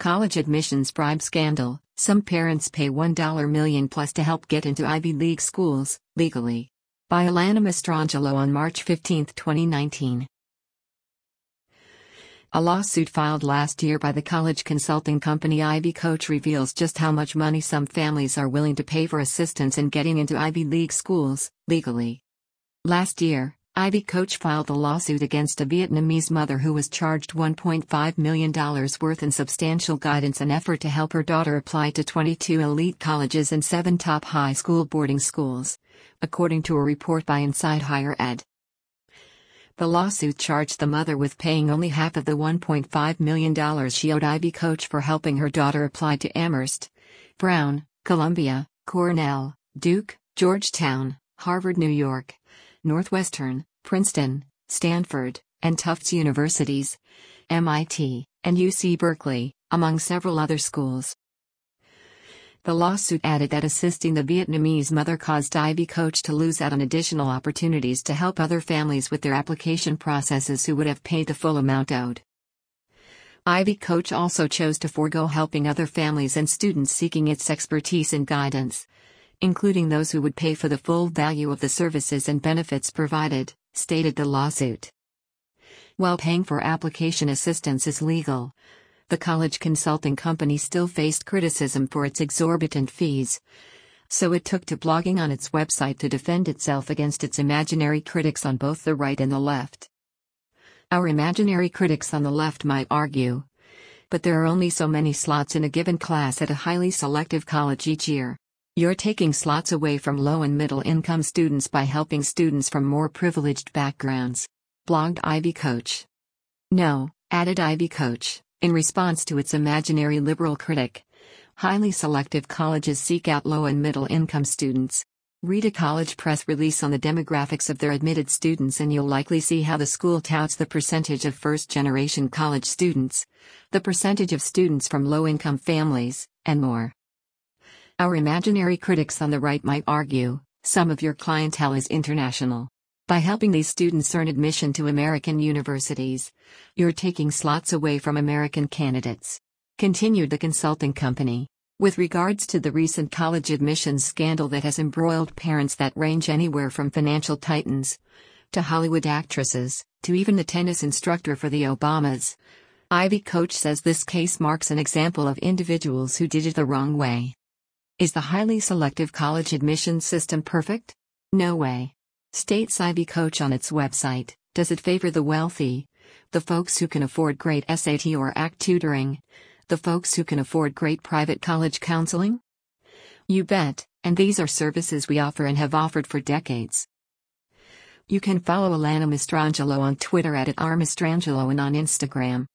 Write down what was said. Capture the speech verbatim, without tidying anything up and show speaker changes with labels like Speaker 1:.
Speaker 1: College admissions bribe scandal. Some parents pay one million dollars plus to help get into Ivy League schools, legally. By Alana Mastrangelo on March fifteenth, twenty nineteen. A lawsuit filed last year by the college consulting company Ivy Coach reveals just how much money some families are willing to pay for assistance in getting into Ivy League schools, legally. Last year, Ivy Coach filed a lawsuit against a Vietnamese mother who was charged one point five million dollars worth in substantial guidance and effort to help her daughter apply to twenty-two elite colleges and seven top high school boarding schools, according to a report by Inside Higher Ed. The lawsuit charged the mother with paying only half of the one point five million dollars she owed Ivy Coach for helping her daughter apply to Amherst, Brown, Columbia, Cornell, Duke, Georgetown, Harvard, New York, Northwestern, Princeton, Stanford, and Tufts Universities, M I T, and U C Berkeley, among several other schools. The lawsuit added that assisting the Vietnamese mother caused Ivy Coach to lose out on additional opportunities to help other families with their application processes who would have paid the full amount owed. Ivy Coach also chose to forego helping other families and students seeking its expertise and guidance, including those who would pay for the full value of the services and benefits provided, stated the lawsuit. While paying for application assistance is legal, the college consulting company still faced criticism for its exorbitant fees, so it took to blogging on its website to defend itself against its imaginary critics on both the right and the left. Our imaginary critics on the left might argue, but there are only so many slots in a given class at a highly selective college each year. You're taking slots away from low and middle income students by helping students from more privileged backgrounds, blogged Ivy Coach. No, added Ivy Coach, in response to its imaginary liberal critic. Highly selective colleges seek out low and middle income students. Read a college press release on the demographics of their admitted students and you'll likely see how the school touts the percentage of first-generation college students, the percentage of students from low-income families, and more. Our imaginary critics on the right might argue, some of your clientele is international. By helping these students earn admission to American universities, you're taking slots away from American candidates. Continued the consulting company. With regards to the recent college admissions scandal that has embroiled parents that range anywhere from financial titans to Hollywood actresses, to even the tennis instructor for the Obamas, Ivy Coach says this case marks an example of individuals who did it the wrong way. Is the highly selective college admissions system perfect? No way. States Ivy Coach on its website. Does it favor the wealthy, the folks who can afford great S A T or A C T tutoring, the folks who can afford great private college counseling? You bet, and these are services we offer and have offered for decades. You can follow Alana Mastrangelo on Twitter at, at r mastrangelo and on Instagram